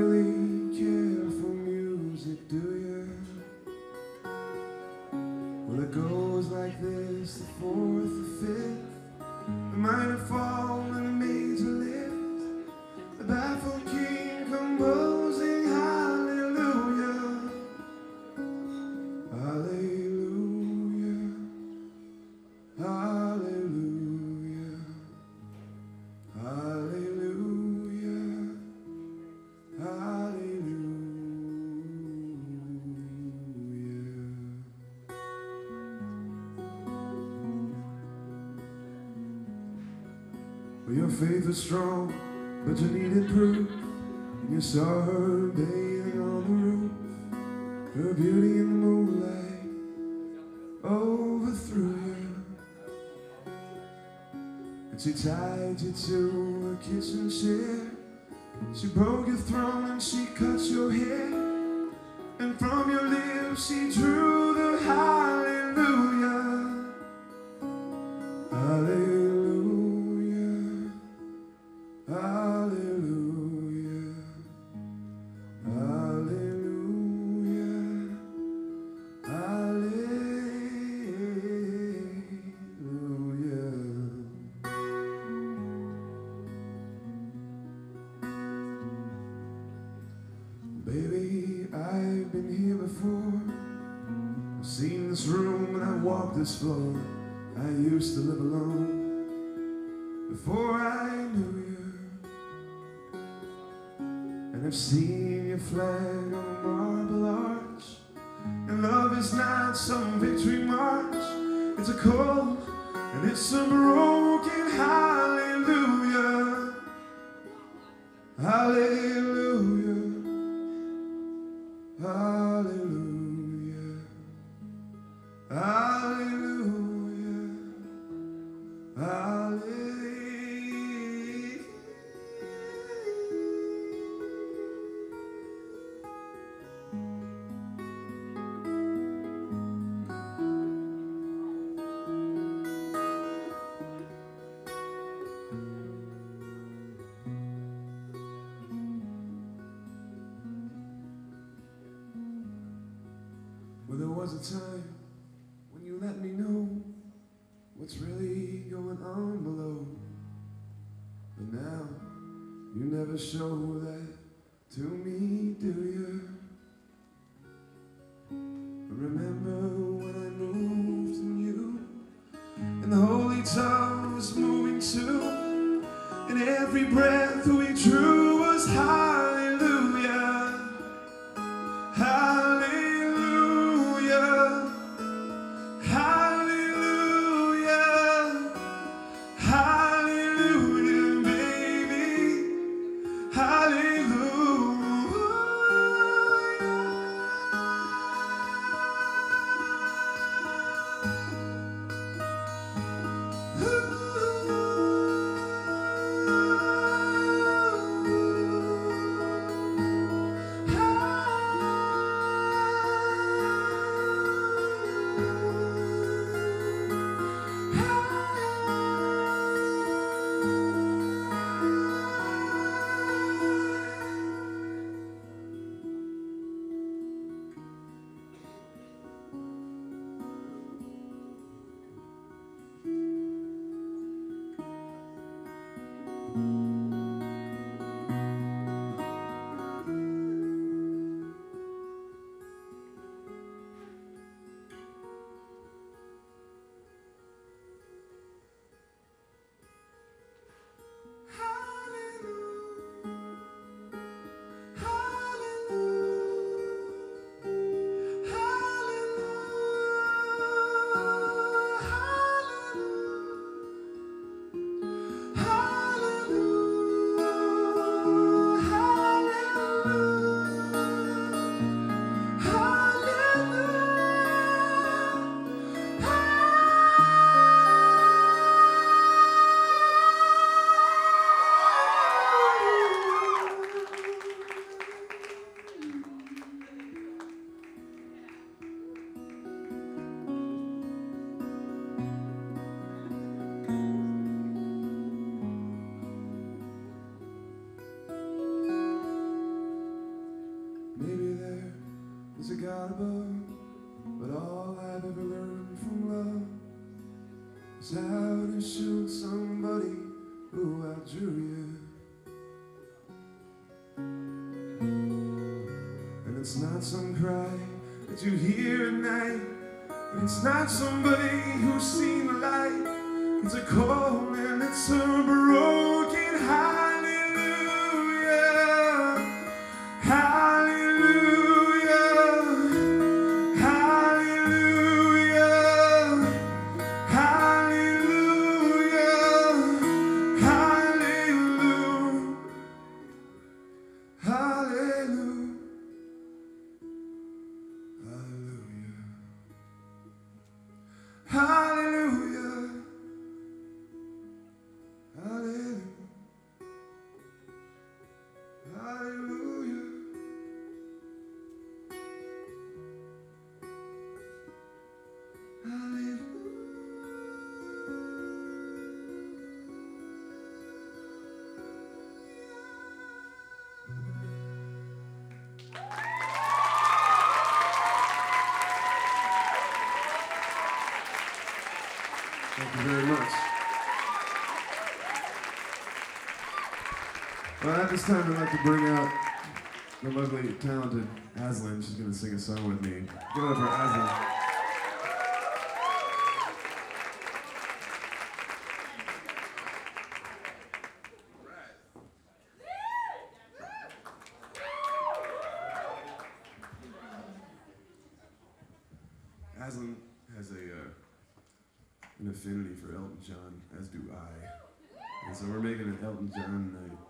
really care for music, do you? Well, it goes like this: the fourth, the fifth, the minor fall and the major lift, the baffled king composing hallelujah, hallelujah, hallelujah, hallelujah, hallelujah. Well, your faith was strong, but you needed proof. And you saw her bathing on the roof. Her beauty in the moonlight overthrew you. And she tied you to a kitchen chair. She broke your throne and she cut your hair. And from your lips she drew the hallelujah, hallelujah, hallelujah, hallelujah, hallelujah. Baby, I've been here before. I've seen this room and I've walked this floor. I used to live alone before I knew you. And I've seen your flag on a marble arch. And love is not some victory march. It's a cold and it's a broken hallelujah, hallelujah, hallelujah, hallelujah, hallelujah. Well, there was a time when you let me know what's really going on below. But now, you never show that to me, do you? Remember when I moved in you, and the holy tongue was moving too, and every breath we drew was hallelujah, hallelujah. Hallelujah, hallelujah, baby, hallelujah. Maybe there is a God above, but all I've ever learned from love is how to shoot somebody who outdrew you. And it's not some cry that you hear at night, and it's not somebody who's seen the light. It's a call and it's a broken hallelujah, hallelujah, hallelujah, hallelujah, hallelujah, hallelujah, hallelujah, hallelujah. Hallelujah, hallelujah. Thank you very much. Well, at this time, I'd like to bring out the lovely, talented Aslan. She's going to sing a song with me. Give it up for Aslan. Aslan has an affinity for Elton John, as do I. And so we're making an Elton John night.